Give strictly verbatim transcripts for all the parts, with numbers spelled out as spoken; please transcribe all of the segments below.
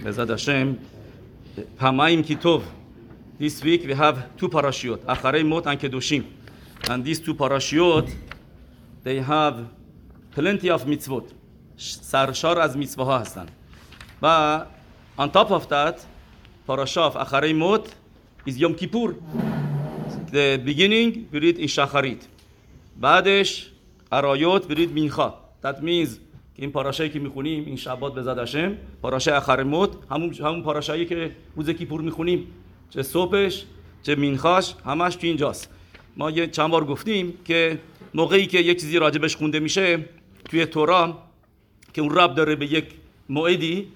Bezat Hashem, Pamaim Kitov. This week we have two parashiyot, Acharei Mot and Kedushim. And these two parashiyot, they have plenty of mitzvot. Sarshar az mitzvah ha hastan. But on top of that, parasha of Acharei Mot is Yom Kippur. The beginning we read in Shacharit. بعدش Arayot we read Mincha. That means این پاراشایی که میخونیم این شبات بزاد هاشم پاراشای اخر موت همون همون پاراشایی که روز کیپور میخونیم چه صبحش چه مینخاش همش تو اینجاست. ما یه چند بار گفتیم که موقعی که یک چیزی راجبش خونده میشه توی تورا که اون ربط داره به یک موعدی،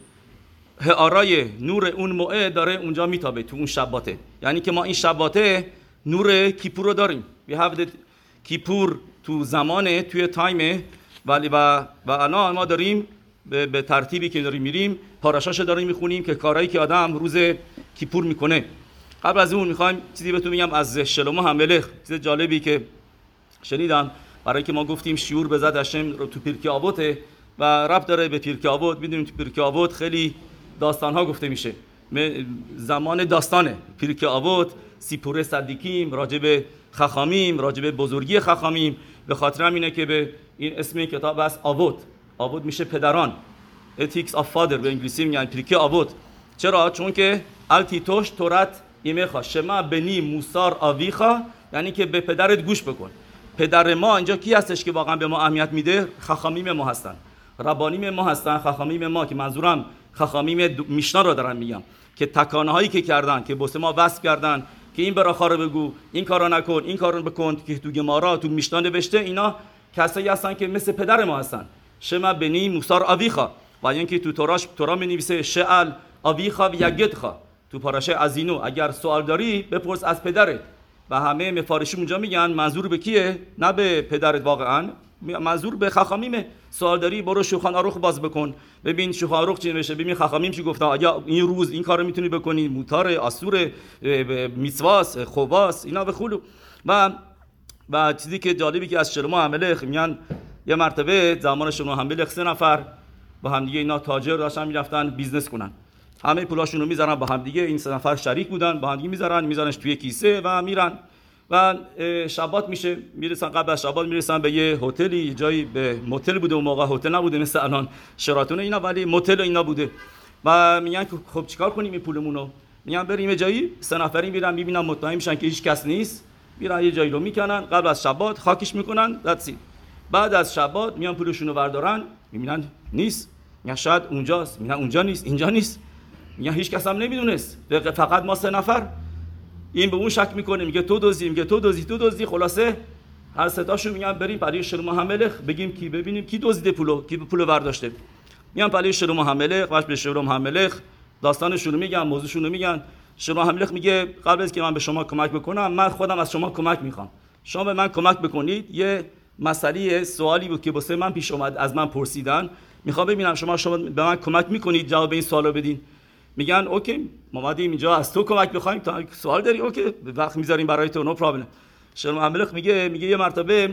هارای نور اون موعد داره اونجا میتابه تو اون شباته. یعنی که ما این شباته نور کیپور رو داریم. We have the کیپور تو زمانه توی تایمه، ولی و و الان ما داریم به, به ترتیبی که داریم میریم پاراشاشو داریم میخونیم که کارهایی که آدم روز کیپور میکنه. قبل از اون میخوایم چیزی بهتون میگم از شلومو همملخ، چیز جالبی که شنیدم برای که ما گفتیم شیور بزد هشم رو تو پیرکی آوته و ربط داره به پیرکی آوت. میدونیم تو پیرکی آوت خیلی داستانها گفته میشه، زمان داستانه پیرکی آوت، سیپور صدیکیم، راجب خخامیم، راجب بزرگی خخامیم. به خاطر همینه که به این اسم کتاب است آوت. آوت میشه پدران، ethics of father به انگلیسی میگن پیرکی آوت. چرا؟ چون که التیتوش تورات ایمخا شما بنی موسار آویخا، یعنی که به پدرت گوش بکن. پدر ما اینجا کی هستش که واقعا به ما اهمیت میده؟ خخامیم ما هستن، ربانیم ما هستن. خخامیم ما که منظورم خخامیم میشنا رو دارم میگم که تکانه هایی که کردن که بوسه ما وصف کردن که این براخا رو بگو، این کارو نکن، این کارو بکن، که تو گمارا تو میشنا نوشته. اینا کسایی هستن که مثل پدر ما هستن. شما بنی موسار آویخا، و اینکه تو توراش تورا می‌نویسه شعل آویخا و یگدخا. تو پاراشه ازینو اگر سوال داری بپرس از پدرت. و همه مفارشی اونجا میگن منظور به کیه؟ نه به پدرت واقعا، منظور به خخامیمه. سوال داری برو شوخان آروخ باز بکن، ببین شوخان آروخ چی نوشته، ببین خخامیم چی گفته. آیا این روز این کارو میتونی بکنی؟ موتار آسور میتواس خوباس اینا بخولو. و و چیزی که جالبی که از شلومو همملخ میگن یه مرتبه زمان شلومو همملخ سه نفر با هم دیگه اینا تاجر داشتن میرفتن بیزنس کنن، همه پولاشون رو میذارن با هم دیگه. این سه نفر شریک بودن، با هم دیگه میذارن میذارنش توی کیسه و میرن و شبات میشه، میرسن قبل از شبات میرسن به یه هتلی، جایی به موتل بوده اون موقع، هتل نبوده مثل الان شراتون اینا، ولی موتل اینا بوده. و میگن خب چیکار کنیم این پولمونو؟ میگن بریم یه جایی. سه نفری میرن میبینن مطمئن میشن که هیچ کس نیست، میرن یه جایی رو میکنن قبل از شبات خاکش میکنن. that's it. بعد از شبات میان پولشون رو بردارن میبینن نیست، میگن شاید اونجاست، میگن اونجا نیست، اینجا نیست. میگن هیچ کس هم نمیدونست، فقط ما سه نفر. این به اون شک میکنه، میگه تو دزدی، میگه تو دزدی، تو دزدی. خلاصه هر سه تاشون میگن بریم برای شلومو همملخ بگیم کی، ببینیم کی دزدیده پولو، کی پولو برداشته. میان برای شلومو همملخ، واش به شلومو همملخ داستانشون رو میگن، موضوعشون رو میگن. شلومو همملخ میگه قبل از که من به شما کمک بکنم من خودم از شما کمک میخوام، شما به من کمک بکنید. یه مسئله سوالی بود که واسه من پیش اومد، از من پرسیدن، میخوام ببینم شما شما به من کمک میکنید جواب این سوالو بدین. میگن اوکی ما اومدیم اینجا از تو کمک بخوایم، تا سوال داری اوکی وقت میذاریم برای تو، نو پرابلم. شلومو همملخ میگه میگه یه مرتبه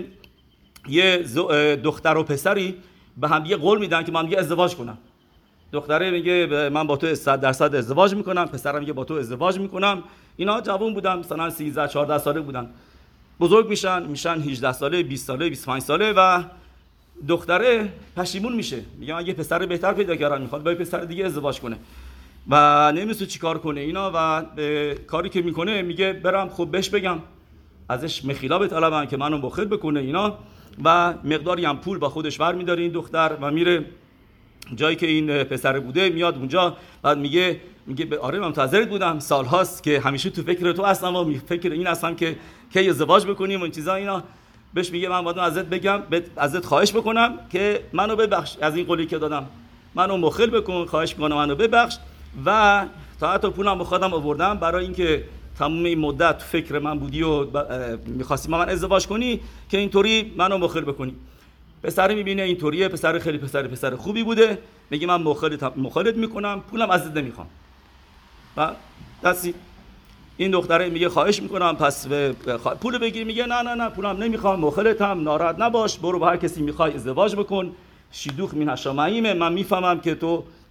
یه دختر و پسری به هم دیگه قول میدن که من دیگه ازدواج کنم. دختره میگه من با تو صد درصد ازدواج میکنم، پسرم میگه با تو ازدواج میکنم. اینا جوان بودن، مثلا سیزده چهارده ساله بودن. بزرگ میشن میشن هجده ساله، بیست ساله، بیست و پنج ساله و دختره پشیمون میشه، میگه من یه پسر بهتر پیدا کردم، میخواد با یه پسر دیگه ازدواج کنه و نمی‌دونه چیکار کنه. اینا و کاری که میکنه میگه برم خب بهش بگم، ازش مخیلا بطلبم که منو مخل بکنه اینا، و مقداری هم پول با خودش برمی‌داره این دختر و میره جایی که این پسر بوده. میاد اونجا بعد میگه میگه آره من منتظرت بودم، سال‌هاست که همیشه تو فکر تو هستم و فکر این هستم که کی ازدواج بکنیم و این چیزا. اینا بهش میگه من باید ازت بگم، ازت خواهش بکنم که منو ببخش از این قولی که دادم، منو مخل بکن، خواهش می‌کنم منو ببخش. و تا حتی پولم بخوادم آوردم برای اینکه تمام این مدت فکر من بودی و می‌خواستی با من ازدواج کنی که اینطوری منو مخل بکنی. پسر می‌بینه اینطوریه، پسر خیلی پسر پسر خوبی بوده، میگه من مخلت مخلت می‌کنم، پولم ازت نمی‌خوام. و دستی این دختره میگه خواهش می‌کنم پس پول بگیر. میگه نه نه نه پولم نمی‌خوام، مخلتم، ناراحت نباش، برو با هر کسی می‌خوای ازدواج بکن. شیدوخ من هشامعیمه، من میفهمم که تو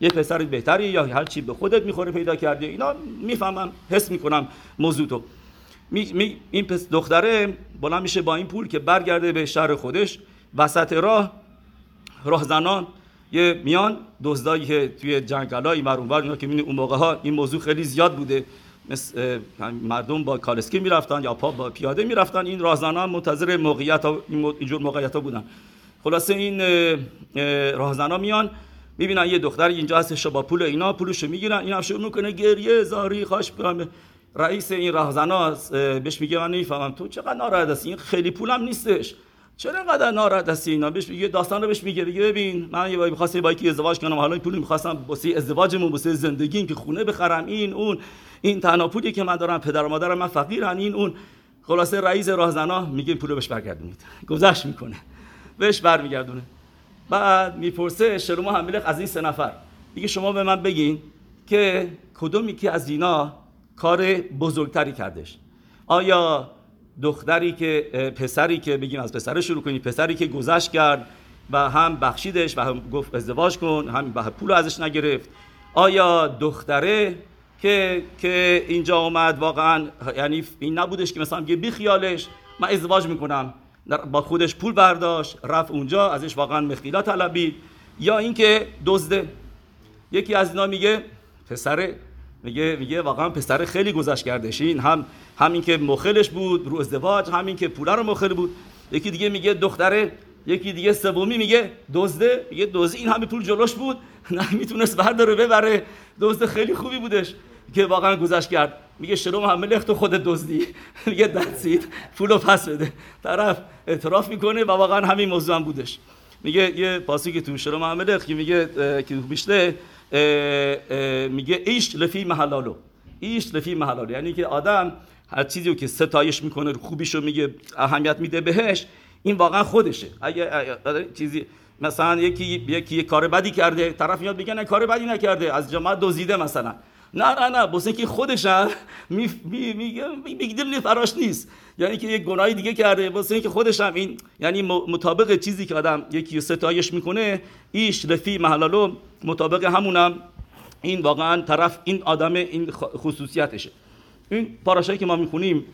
یه پسر بهتری یا هر چی به خودت میخوره پیدا کردی. اینا میفهمم، حس میکنم موضوع تو. می، می، این پس دختره بلند میشه با این پول که برگرده به شهر خودش. وسط راه راهزنان یه میان دزدایی که توی جنگلای مرونور اینا که میبینید اون موقع ها این موضوع خیلی زیاد بوده، مثل مردم با کالسکی میرفتن یا پا با پیاده میرفتن، این راهزنان منتظر موقعیت ها اینجور موقعیت ها بودن. خلاصه این راهزنان میان میبینن یه دختر اینجا هستش با پول اینا، پولشو میگیرن، این هم شروع میکنه گریه زاری خواهش میکنم. رئیس این راهزنا بهش میگه من نمیفهمم تو چقدر ناراحت هستی، این خیلی پولم نیستش، چرا اینقدر ناراحت هستی؟ اینا بهش میگه داستان رو بهش میگه، میگه ببین من یه می‌خواستم با یکی ازدواج کنم، حالا این پول می‌خواستم واسه ازدواجمون واسه زندگیم که خونه بخرم، این اون این تنها پولی که من دارم، پدر و مادرم من فقیرن، این اون. خلاصه رئیس راهزنا میگه پولو بهش برگردونید، گذشت میکنه بهش برمیگردونه. بعد میپرسه شلومو هملخ از این سه نفر میگه شما به من بگین که کدومی که از اینا کار بزرگتری کردش؟ آیا دختری که پسری که بگیم از پسر شروع کنیم، پسری که گذشت کرد و هم بخشیدش و هم گفت ازدواج کن، هم به پول ازش نگرفت؟ آیا دختره که که اینجا اومد واقعا یعنی این نبودش که مثلا بگه بی خیالش من ازدواج میکنم، با خودش پول برداشت رفت اونجا ازش واقعا مخیلا طلبید؟ یا اینکه دزده؟ یکی از اینا میگه پسره، میگه میگه واقعا پسر خیلی گذشت کردش، این هم همین که مخلش بود رو ازدواج، همین که پولا رو مخل بود. یکی دیگه میگه دختره، یکی دیگه سومی میگه دزده، میگه دزد این همه پول جلوش بود نه میتونست برداره ببره، دزد خیلی خوبی بودش که واقعا گذشت کرد. میگه شلوم هملخ تو خودت دزدی میگه دستید پولو پس بده. طرف اعتراف میکنه و واقعا همین موضوع هم بودش. میگه یه پاسی که تو شلوم هملخ که میگه که بیشته میگه ایش لفی محلالو، ایش لفی محلالو، یعنی که آدم هر چیزی رو که ستایش میکنه خوبیشو میگه اهمیت میده بهش، این واقعا خودشه. اگه چیزی مثلا یکی یکی یک کار بدی کرده، طرف میاد بگه نه کار بدی نکرده، از جماعت دزدیده مثلا، نه نه نه بس اینکه خودشه میگه میگه میگه فراش نیست، یعنی که یک گناهی دیگه کرده، بس اینکه خودش هم این یعنی مطابق چیزی که آدم یکی ستایش میکنه ایش لفی محلالو، مطابق همونم این واقعا طرف این آدم این خصوصیتشه. این پاراشایی که ما میخونیم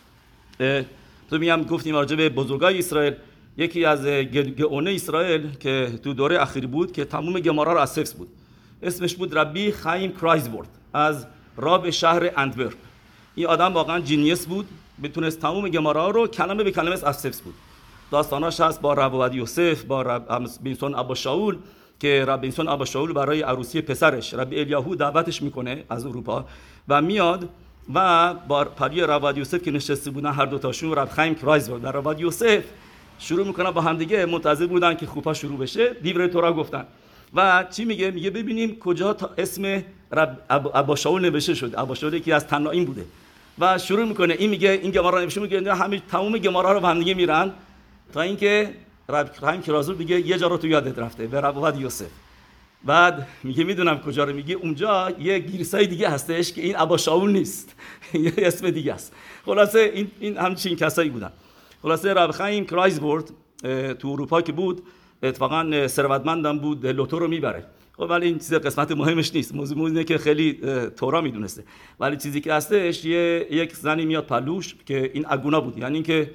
تو میگم گفتیم راجع به بزرگای اسرائیل، یکی از گئونه اسرائیل که تو دوره اخیر بود که تمام گمارا رو از حفظ بود، اسمش بود ربی خایم کرایزورد از راب شهر اندورپ. این آدم واقعا جینیس بود، میتونست تمام گمارا رو کلمه به کلمه از حفظ بود. داستاناش هست با رب عبدی یوسف، با رب بنسون ابا شاول که رب بنسون ابا شاول برای عروسی پسرش رب الیاهو دعوتش میکنه از اروپا و میاد و با پری رب عبدی یوسف که نشسته بودن هر دو تاشون رب خایم کرایزورد و رب عبدی یوسف شروع میکنن با هم دیگه، منتظر بودن که خوپا شروع بشه، دیور تورا گفتن و چی میگه؟ میگه ببینیم کجا تا اسم رب ابا شاول نوشته شده. ابا شاول که از تنائیم بوده و شروع میکنه این میگه این گمارا نوشته، میگه همه تمام گمارا رو با هم دیگه میرن تا اینکه رب خایم کرایزورد میگه یه جا رو تو یادت رفته به رب عبدی یوسف. بعد میگه میدونم کجا رو، میگه اونجا یه گیرسای دیگه هستش که این ابا شاول نیست یه اسم دیگه است. خلاصه این این همچین کسایی بودن. خلاصه رب خایم کرایزورد تو اروپا که بود اتفاقا ثروتمندم بود، لوتو رو میبره. خب ولی این چیز قسمت مهمش نیست، موضوع اینه که خیلی تورا میدونسته. ولی چیزی که هستش یه یک زنی میاد پلوش که این اگونا بود، یعنی که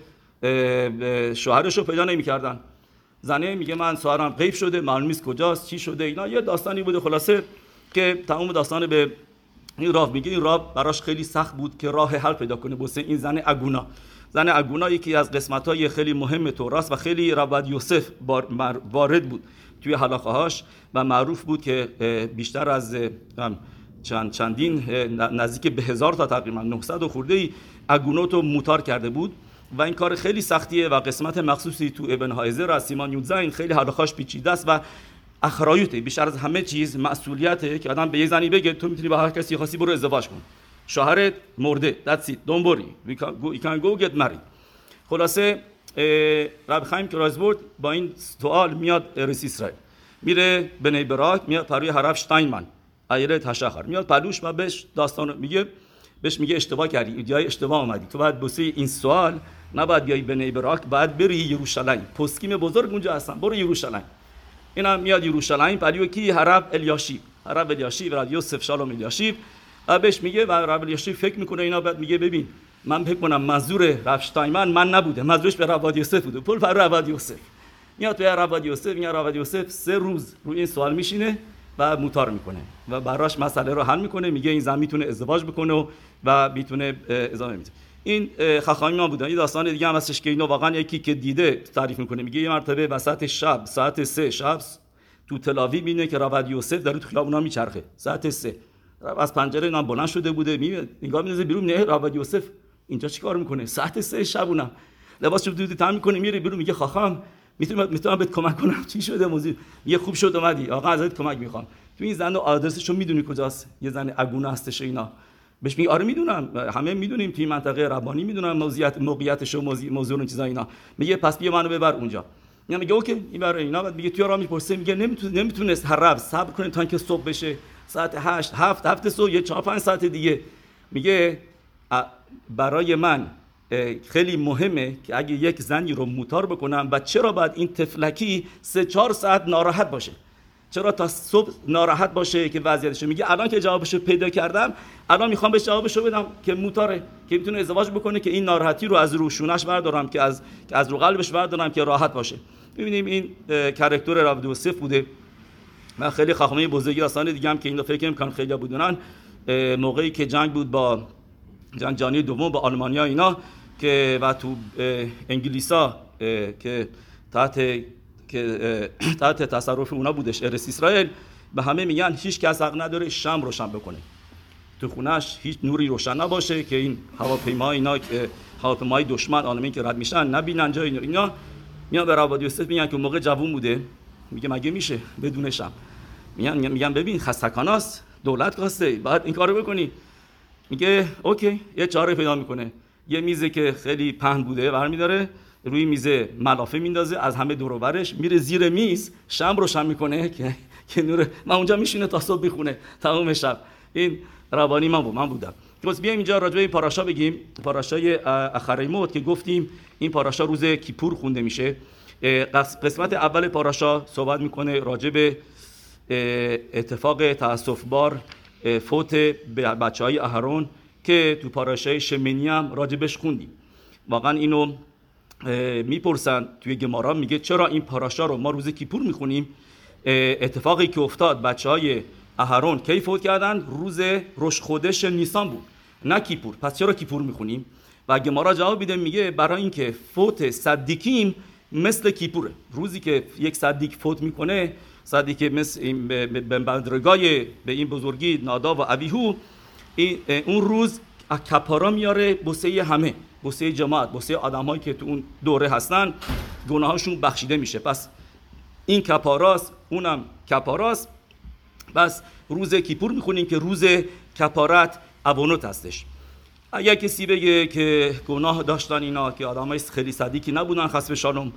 شوهرش رو پیدا نمی‌کردن. زنه میگه من شوهرم غیب شده، معلوم نیست کجاست، چی شده، اینا یه داستانی بوده. خلاصه که تمام داستان به این راه میگه، این راه براش خیلی سخت بود که راه حل پیدا کنه واسه این زن اگونا. زن اگونا یکی از قسمت‌های خیلی مهم توراست و خیلی رب یوسف وارد بود توی حلاقه‌هاش و معروف بود که بیشتر از چند چندین نزدیک به هزار تا تقریبا نهصد و خورده‌ای اگونوتو موتار کرده بود و این کار خیلی سختیه و قسمت مخصوصی تو ابن هایزر از سیمان یودزاین خیلی حلاقه‌اش پیچیده است و اخرایوته، بیشتر از همه چیز مسئولیته که آدم به یه زنی بگه تو میتونی با هر کسی خاصی برو ازدواج کن، شوهرت مرده، that's it, don't worry, you can go, you can go get married. خلاصه رب خایم کرایزورد با این سوال میاد ارس اسرائیل، میره بنی براک، میاد پروی حرف شتاینمن ایره تشخر، میاد پلوش و بهش داستان میگه، بهش میگه اشتباه کردی، جای اشتباه اومدی، تو باید بوسه این سوال نباید بیای بنی براک، باید بری یروشلایم، پسکیم بزرگ اونجا هستن، برو یروشلایم. اینا میاد یروشلایم، پلیو کی حرف الیاشیب رب الیاشیب رب یوسف شالوم الیاشیب بهش میگه و رب الیاشیب فکر میکنه اینا، بعد میگه ببین من فکر کنم منظور رب شتایمان من نبوده، منظورش به رب یوسف بوده، پول پر رب یوسف. میاد به رب یوسف، میگه رب یوسف سه روز روی این سوال میشینه و موتار میکنه و براش مسئله رو حل میکنه، میگه این زن میتونه ازدواج بکنه و, و میتونه ادامه میده. این خاخامی ما بودن. یه داستان دیگه هم هستش که اینو واقعا یکی که دیده تعریف میکنه، میگه یه مرتبه وسط شب ساعت سه شب تو تلاویو میبینه که رب یوسف داره تو خیابونا میچرخه ساعت سه، از پنجره اینا بلند شده بوده، میبینه نگاه میندازه بیرون، نه رب یوسف اینجا چیکار میکنه ساعت سه شبونه، لباسشو دود تام میکنه میره بیرون، میگه خاخام میتونم میتونم بهت کمک کنم؟ چی شده موضوع؟ یه خوب شد اومدی آقا ازت کمک میخوام. تو این زن آدرسشو میدونی کجاست؟ یه زن اگونه هستش اینا. بهش میگه آره میدونم، همه میدونیم توی منطقه ربانی میدونم موضوعیت موقعیتش و موضوع موضوع اون چیزا اینا. میگه پس بیا منو ببر اونجا. میگه میگه اوکی میبره اینا. بعد میگه تو را میپرسه، میگه نمیتونه نمیتونست هر رب صبر کنه تا اینکه صبح بشه، ساعت هشت هفت هفت صبح یه چهار پنج ساعت دیگه. میگه برای من خیلی مهمه که اگه یک زنی رو موتار بکنم و چرا باید این تفلکی سه چهار ساعت ناراحت باشه؟ چرا تا صبح ناراحت باشه که وضعیتش؟ میگه الان که جوابشو پیدا کردم، الان میخوام بهش جوابشو بدم که موتاره، که میتونه ازدواج بکنه، که این ناراحتی رو از روشونش بردارم، که از که از رو قلبش بردارم که راحت باشه. ببینیم این کاراکتر رب یوسف بوده. من خیلی خاخامه بزرگی داستان دیگه هم که اینو فکر می‌کنم خیلی بودنن، موقعی که جنگ بود با جنگ جهانی دوم با آلمانیا اینا، که و تو انگلیسا که تحت که تحت تصرف اونا بودش ارس اسرائیل، به همه میگن هیچ کس حق نداره شمع روشن بکنه تو خونش، هیچ نوری روشن نباشه که این هواپیما اینا که هواپیمای دشمن آلمانی که رد میشن نبینن جای اینا. میان به رب یوسف میگن که موقع جوون بوده، میگه مگه میشه بدون شمع؟ میگن میگن ببین خستکاناست، دولت خواسته بعد این کارو بکنی. میگه اوکی، یه چاره پیدا میکنه، یه میزه که خیلی پهن بوده برمی‌داره، روی میزه ملافه میندازه، از همه دور و برش میره زیر میز، شمع روشن میکنه که که نور من اونجا میشینه تا صبح بخونه تمام شب. این ربانی من بود من بودم. پس بیایم اینجا راجع به این پاراشا بگیم، پاراشای اخریموت که گفتیم این پاراشا روز کیپور خونده میشه. قسمت اول پاراشا صحبت میکنه راجع به اتفاق تأسف بار فوت بچهای اهرون که تو پاراشای شمینی هم راجبش خوندیم. واقعا اینو میپرسن توی گمارا، میگه چرا این پاراشا رو ما روز کیپور میخونیم؟ اتفاقی که افتاد بچهای اهرون کی فوت کردن؟ روز روش خودش نیسان بود نه کیپور، پس چرا کیپور میخونیم؟ و گمارا جواب میده، میگه برای اینکه فوت صدیقیم مثل کیپوره. روزی که یک صدیق فوت میکنه، صدیقی مثل این به بدرگای به این بزرگی ناداب و ابیهو، اون روز کپارا میاره بوسه همه، بوسه جماعت، بوسه آدمایی که تو اون دوره هستن، گناهاشون بخشیده میشه. پس این کپاراست، اونم کپاراست. بس روز کیپور میخونیم که روز کپارت ابونوت هستش. اگر کسی بگه که گناه داشتن اینا که آدمای خیلی صدیقی نبودن، خسب شالوم،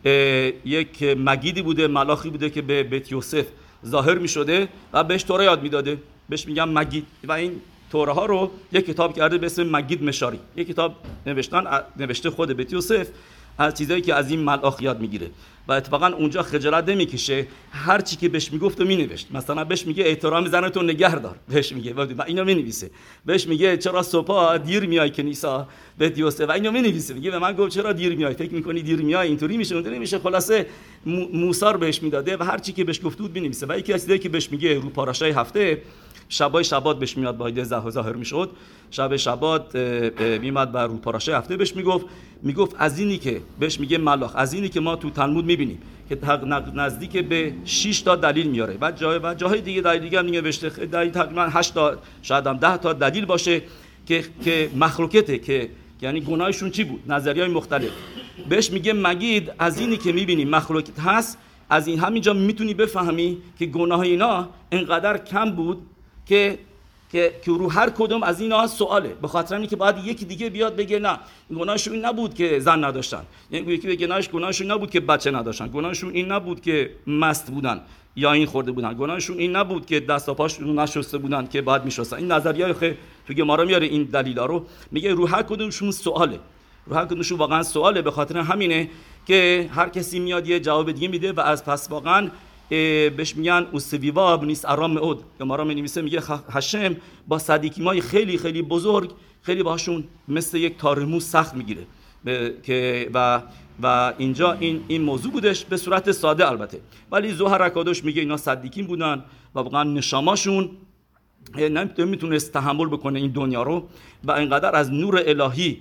یک مگیدی بوده، ملاخی بوده که به بیت یوسف ظاهر میشده و بهش توره یاد میداده، بهش میگن مگید، و این توره ها رو یک کتاب کرده به اسم مگید مشاری، یک کتاب نوشتن نوشته خود بیت یوسف از چیزایی که از این ملاخ یاد میگیره و اتفاقا اونجا خجالت نمیکشه، هر چی که بهش میگفت مینوشت. مثلا بهش میگه احترام زنتو نگه دار، بهش میگه و اینو مینویسه. بهش میگه چرا صبح دیر میای کنیسا بیت یوسف، و اینو مینویسه. میگه به من گفت چرا دیر میای، فکر میکنی دیر میای اینطوری میشه اونطوری میشه. خلاصه موسی رو بهش میداده و هر چی که بهش گفت بود مینویسه. و یکی از چیزایی که بهش میگه رو پاراشای هفته، شبای شبات بهش میاد با ایده ظاهر میشد، شب شبات میاد بر رو پاراشای هفته بهش میگفت میگفت از اینی که بهش میگه ملاخ، از اینی که ما تو تلمود میبینیم که نزدیک به شش تا دلیل میاره و جای و جاهای دیگه دلیل دیگه هم نوشته، دلیل تقریبا هشت تا شاید هم ده تا دلیل باشه که که مخلوقته، که یعنی گناهشون چی بود، نظریه‌های مختلف. بهش میگه مگید از اینی که میبینیم مخلوقت هست، از این همینجا میتونی بفهمی که گناه اینا انقدر کم بود که که که رو هر کدوم از اینا سواله، به خاطر اینکه باید یکی دیگه بیاد بگه نه گناهشون این نبود که زن نداشتن، یعنی یکی بگه نه گناهشون نبود که بچه نداشتن، گناهشون این نبود که مست بودن یا این خورده بودن، گناهشون این نبود که دست و پاشون نشسته بودن که بعد میشستن. این نظریه خیلی تو گمارا میاره این دلیلا رو، میگه رو هر کدومشون سواله، رو هر کدومشون واقعا سواله. به خاطر همینه که هر کسی میاد یه جواب دیگه میده و از پس واقعا بهش میگن اوسویواب نیست ارام مئود. گمارا می‌نویسه میگه هشم با صدیقی‌های خیلی خیلی بزرگ خیلی باشون مثل یک تارموز سخت میگیره که و و اینجا این این موضوع بودش به صورت ساده البته، ولی زوهر اکادوش میگه اینا صدیقین بودن و واقعا نشاماشون نمیتونست تحمل بکنه این دنیا رو و اینقدر از نور الهی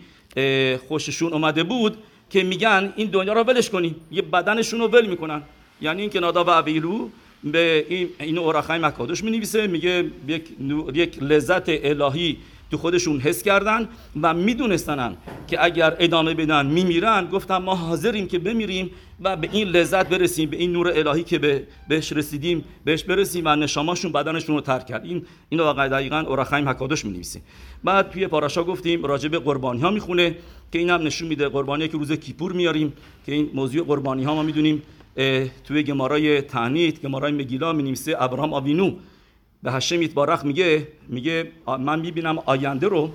خوششون اومده بود که میگن این دنیا رو ولش کنیم، یه بدنشون رو ول میکنن. یعنی این که نادا و اویلو به این این اورخای مکادوش مینویسه، میگه یک یک لذت الهی تو خودشون حس کردن و میدونستن که اگر ادامه بدن میمیرن. گفتن ما حاضریم که بمیریم و به این لذت برسیم، به این نور الهی که به بهش رسیدیم بهش برسیم و نشاماشون بدنشون رو ترک کرد. این اینو واقعا دقیقاً اورخای مکادوش مینویسه. بعد توی پاراشا گفتیم راجع به قربانی ها میخونه که اینم نشون میده قربانی که روز کیپور میاریم که این موضوع قربانی ها ما میدونیم توی گمارای تعنیت گمارای مگیلا مینویسه ابراهام آوینو به هشم یتبارک میگه میگه من میبینم آینده رو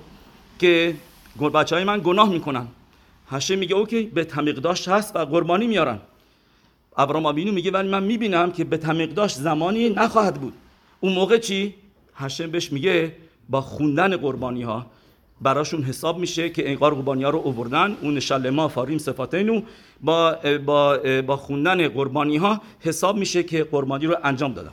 که بچهای من گناه میکنن. هشم میگه اوکی بیت مقدس هست و قربانی میارن. ابراهام آوینو میگه ولی من میبینم که بیت مقدس زمانی نخواهد بود. اون موقع چی؟ هشم بهش میگه با خوندن قربانی ها براشون حساب میشه که این قربانی ها رو آوردن، اون شلما فاریم صفاتینو با با با خوندن قربانی ها حساب میشه که قربانی رو انجام دادن.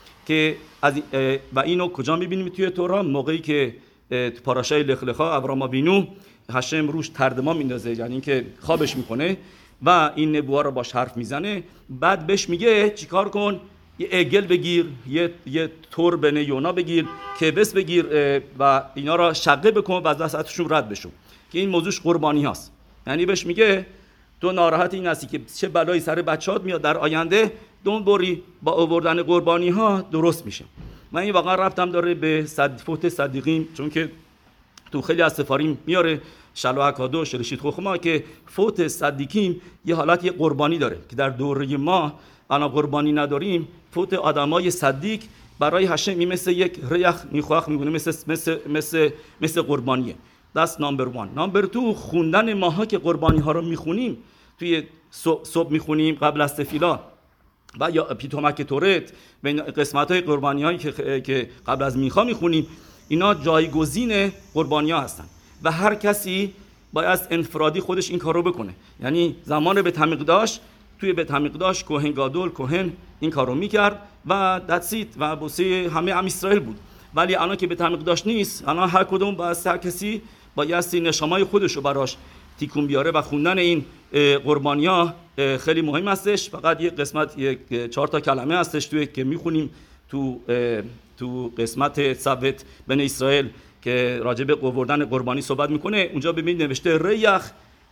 که از و اینو کجا میبینیم توی تورا؟ موقعی که تو پاراشای لخلخا ابراهام آوینو هشم روش تردمان میندازه، یعنی اینکه خوابش میکنه و این نبوها رو باش حرف میزنه. بعد بهش میگه چیکار کن؟ یه عگل بگیر، یه یه تور بن یونا بگیر، کبس بگیر و اینا رو شقه بکن و از دستشون رد بشو که این موضوعش قربانی هست. یعنی بهش میگه تو ناراحت این هستی که چه بلایی سر بچه‌هات میاد در آینده، دون بری با آوردن قربانی ها درست میشه. من این واقعا ربطم داره به صد فوت صدیقین، چون که تو خیلی از سفاریم میاره شلوه اکادوش رشید خوخما که فوت صدیقین یه حالت یه قربانی داره که در دوره ما انا قربانی نداریم. فوت آدمای صدیق برای هشم مثل یک ریخ میخواخ میگونه، مثل مثل مثل مثل قربانیه. دست نمبر وان. نمبر دو خوندن ماها که قربانی ها رو میخونیم توی صبح میخونیم قبل از تفیلا و یا پیتومک تورت بین قسمت های قربانی هایی که که قبل از میخا میخونیم، اینا جایگزین قربانی ها هستن و هر کسی باید انفرادی خودش این کارو بکنه. یعنی زمان به تمیقداش توی به تمیقداش کوهن گادول کوهن این کارو میکرد و دتسیت و بوسه همه ام اسرائیل بود. ولی الان که به تمیقداش نیست، الان هر کدوم باید هر کسی باید نشامای خودش رو براش تیکون بیاره و خوندن این قربانی ها خیلی مهم هستش. فقط یک قسمت یک چهار تا کلمه هستش توی که میخونیم تو تو قسمت ثبت بن اسرائیل که راجع به آوردن قربانی صحبت میکنه. اونجا ببینید نوشته ریخ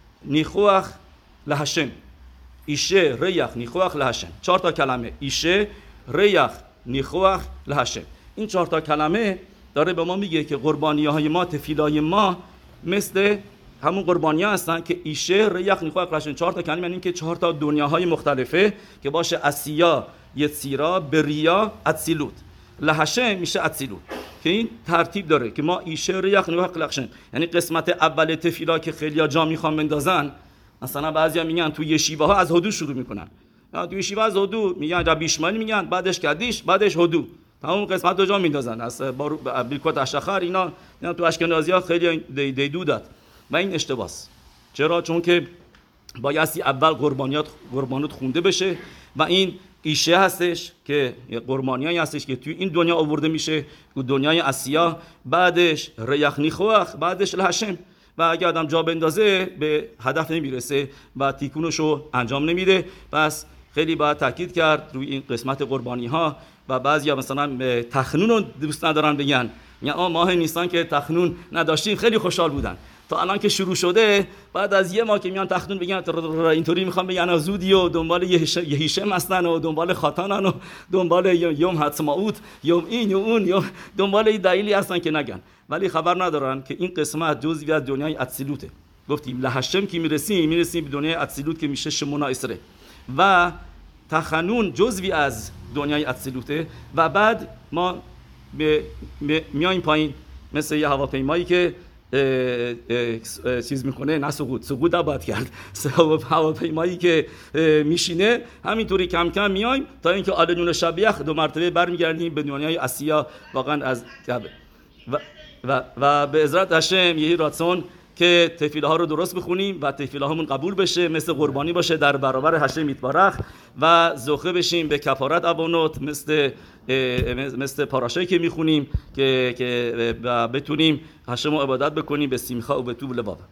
نیخوخ لهشم، ایشه ریخ نیخوخ لهشم. چهار تا کلمه ایشه ریخ نیخوخ لهشم. این چهار تا کلمه داره به ما میگه که قربانی های ما تفیلای ما مثل همون قربانی ها هستن که ایشه ریخ نیخوخ لهشم. چهار تا کلمه یعنی که چهار تا دنیاهای مختلفه که باشه اسیا، یتسیرا، بریا، اتسیلوت. لهشم میشه اتسیلوت که این ترتیب داره که ما ایشه ریخ نیخوخ لهشم. یعنی قسمت اول تفیلا که خیلیا جا میخوان بندازن، مثلا بعضیا میگن تو یشیوا ها از هدو شروع میکنن. تو یشیوا از هدو میگن ربی اسماعیل میگن، بعدش کدیش، بعدش هدو. تمام قسمت رو جا میندازن. از بیلکوت اشخر اینا, اینا تو اشکنازی ها خیلی دیدو داد و این اشتباس. چرا؟ چون که بایستی اول قربانیات قربانات خونده بشه و این ایشه هستش که قربانیایی هستش که توی این دنیا آورده میشه، دنیای اسیا، بعدش ریخ نیخوخ، بعدش لهشم. و اگه آدم جا بندازه به هدف نمیرسه و تیکونشو انجام نمیده. پس خیلی باید تاکید کرد روی این قسمت قربانی ها. و بعضیا مثلا تخنون رو دوست ندارن بگن، میگن آ ماه نیسان که تخنون نداشتیم خیلی خوشحال بودن. تا الان که شروع شده بعد از یه ماه که میان تخنون بگن اینطوری میخوام بگن زودی و دنبال یهیشم هستن و دنبال خاتانن و دنبال یوم حتماوت یوم این یوم اون یوم دنبال این دلیلی هستن که نگن، ولی خبر ندارن که این قسمت جزئی از دنیای اتسیلوته. گفتیم لهشم که میرسیم میرسیم به دنیای اتسیلوت که میشه شمونا اسره و تخنون جزئی از دنیای اتسیلوته و بعد ما میایم پایین مثل یه هواپیمایی که چیز میکنه، نه سقوط سقوط نباید کرد، هواپیمایی که میشینه همینطوری کم کم میایم تا اینکه آلنون شبیخ دو مرتبه برمیگردیم به دنیای آسیا واقعا از کعبه و, و, و به عزت هشم یهی راتسون که تفیله ها رو درست بخونیم و تفیله هامون قبول بشه، مثل قربانی باشه در برابر هشم یتبارک و زوخه بشیم به کفارت عوانوت، مثل مثل پاراشایی که میخونیم که که بتونیم هشم رو عبادت بکنیم به سیمخا و به طوب لباب.